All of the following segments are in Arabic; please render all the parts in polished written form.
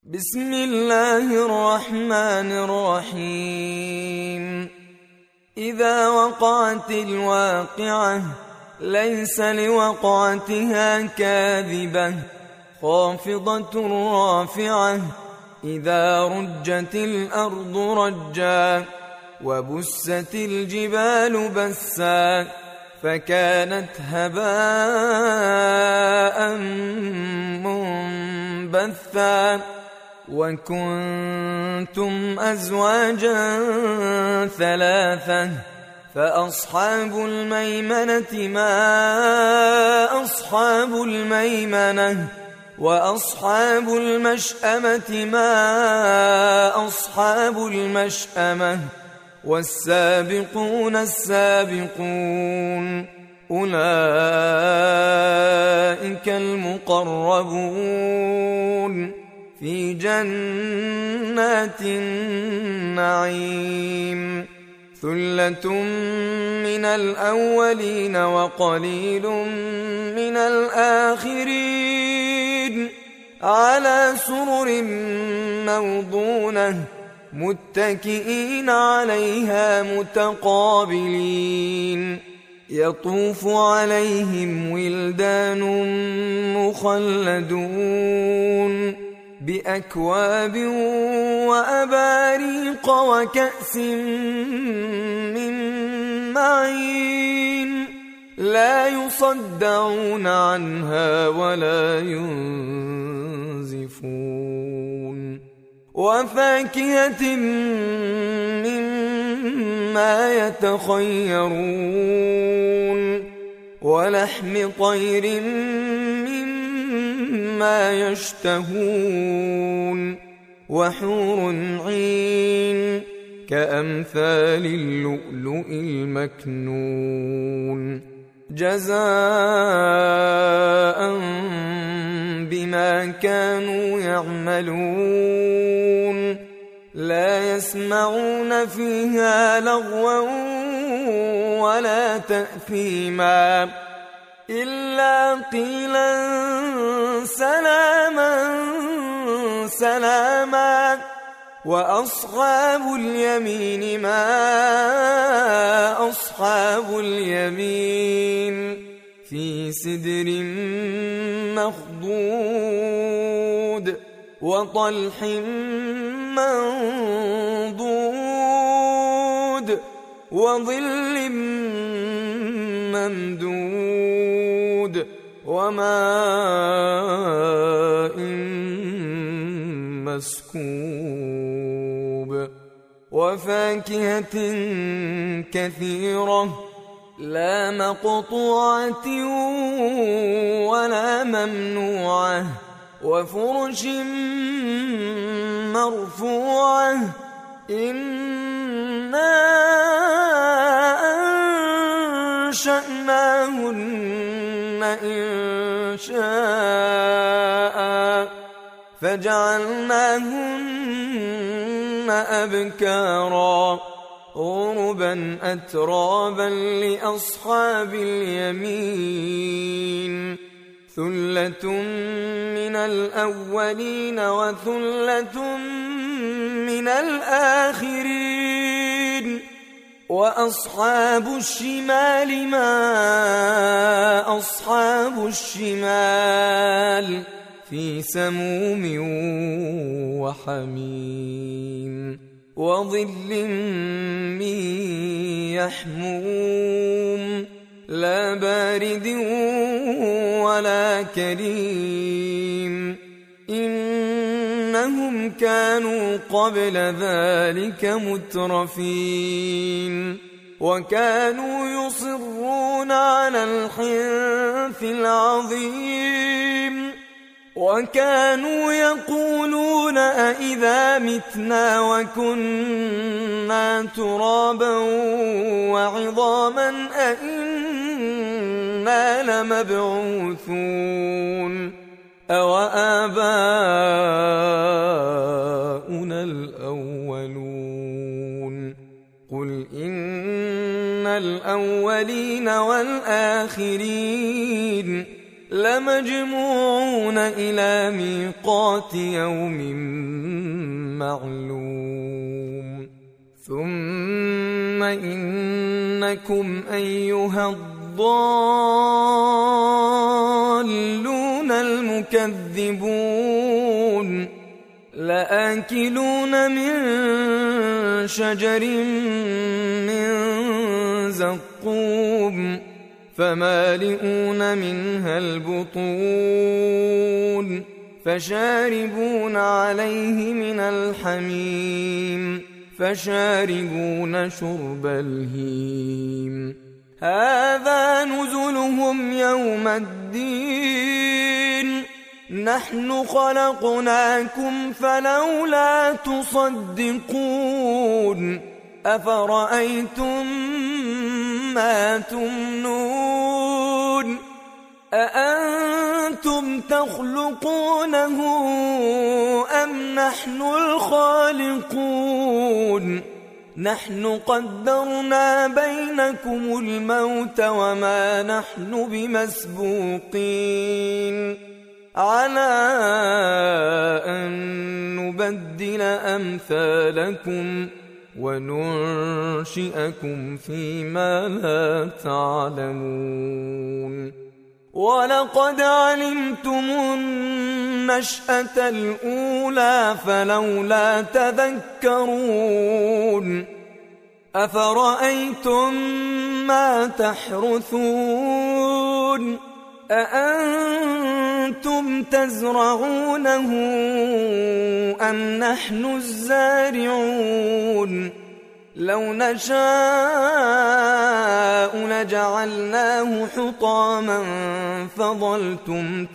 بسم الله الرحمن الرحيم. إذا وقعت الواقعة ليس لوقعتها كاذبة خافضة رافعة إذا رجت الأرض رجا وبست الجبال بسا فكانت هباء منبثا وكنتم أزواجا ثلاثة فأصحاب الميمنة ما أصحاب الميمنة وأصحاب المشأمة ما أصحاب المشأمة والسابقون السابقون أولئك المقربون في جنات النعيم ثلة من الأولين وقليل من الآخرين على سرر موضونة متكئين عليها متقابلين يطوف عليهم ولدان مخلدون بأكواب وأباريق وكأس من معين لا يصدعون عنها ولا ينزفون وفاكهة مما يتخيرون ولحم طير مما يشتهون وحور عين كأمثال اللؤلؤ المكنون جزاء بما كانوا يعملون لا يسمعون فيها لغوا ولا تأثيما إلا قيلا سلاما سلاما وأصحاب اليمين ما أصحاب اليمين في سدر مخضود وطلح منضود وظل ممدود وماء مسكوب وفاكهة كثيرة لا مقطوعة ولا ممنوعة وفرش مرفوعة إنا أنشأناهن إنشاء فجعلناهن أبكارا عربا أترابا لأصحاب اليمين ثلة من الأولين وثلة من الآخرين وأصحاب الشمال ما أصحاب الشمال في سموم وحميم وظل من يحموم لا بارد ولا كريم إنهم كانوا قبل ذلك مترفين وكانوا يصرون على الحنث العظيم وكانوا يقولون أئذا متنا وكنا ترابا وعظاما أئنا لمبعوثون أوآباؤنا الأولون قل إن الأولين والآخرين لمجموعون إلى ميقات يوم معلوم ثم إنكم أيها الضالون المكذبون لآكلون من شجر من زقوم فمالئون منها البطون فشاربون عليه من الحميم فشاربون شرب الهيم هذا نزلهم يوم الدين نحن خلقناكم فلولا تصدقون أفرأيتم ما تمنون أأنتم تخلقونه أم نحن الخالقون نحن قدرنا بينكم الموت وما نحن بمسبوقين على أن نبدل أمثالكم وننشئكم فيما لا تعلمون ولقد علمتم النشأة الأولى فلولا تذكرون أفرأيتم ما تحرثون أأنتم تزرعونه أم نحن الزارعون لو نشاء لجعلناه حطاما فظلتم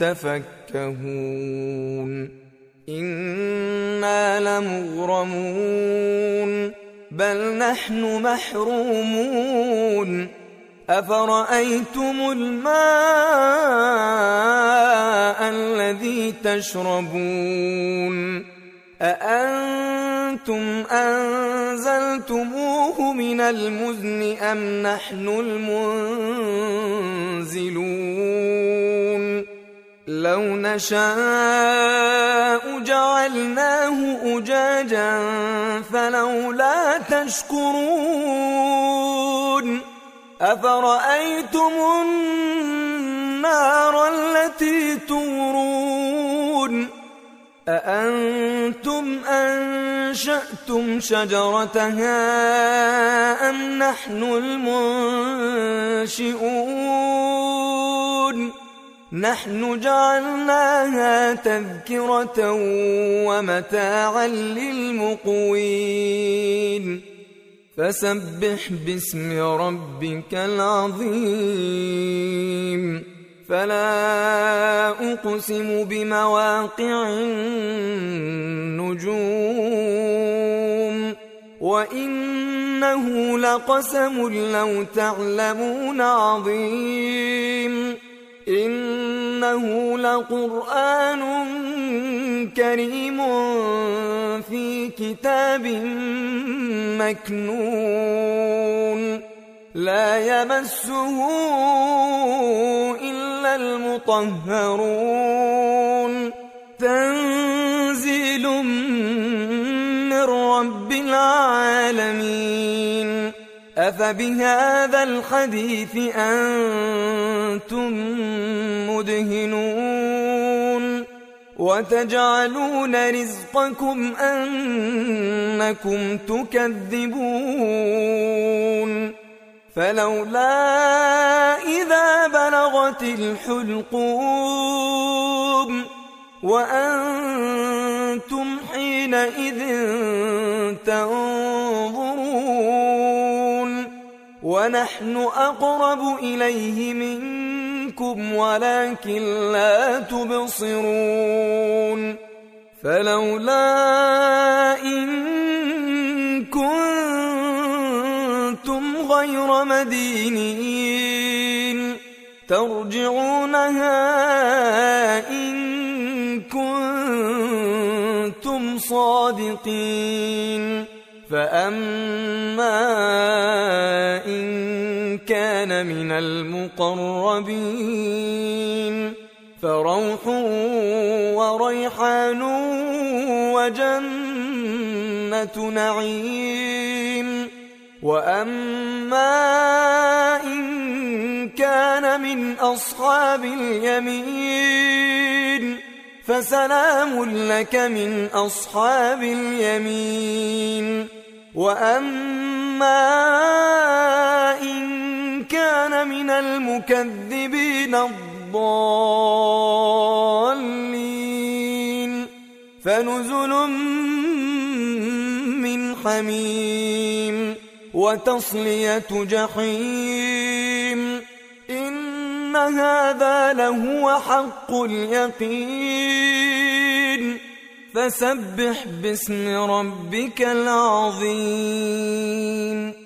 تفكهون إنا لمغرمون بل نحن محرومون أفرأيتم الماء الذي تشربون أأنتم أنزلتموه من المزن أم نحن المنزلون لو نشاء جعلناه أجاجا فلولا تشكرون أفرأيتم النار التي تورون أأنتم أنشأتم شجرتها أم نحن المنشئون نحن جعلناها تذكرة ومتاعا للمقوين فسبح باسم ربك العظيم فلا أقسم بمواقع النجوم وإنه لقسم لو تعلمون عظيم إنه لقرآن كريم في كتاب مكنون لا يمسه إلا المطهرون تنزيل من رب العالمين أفبهذا الحديث أنتم مدهنون وتجعلون رزقكم أنكم تكذبون فلولا إذا بلغت الحلقوم وأنتم حينئذ تنظرون ونحن أقرب إليه منكم ولكن لا تبصرون فلولا إن كنتم غير مدينين ترجعونها إن كنتم صادقين فأما إن كان من المقربين فروح وريحان وجنة جنة نعيم وأما إن كان من أصحاب اليمين فسلام لك من أصحاب اليمين وأما إن كان من المكذبين الضالين فنزل من حميم وتصلية جحيم إن هذا لهو حق اليقين فسبح باسم ربك العظيم.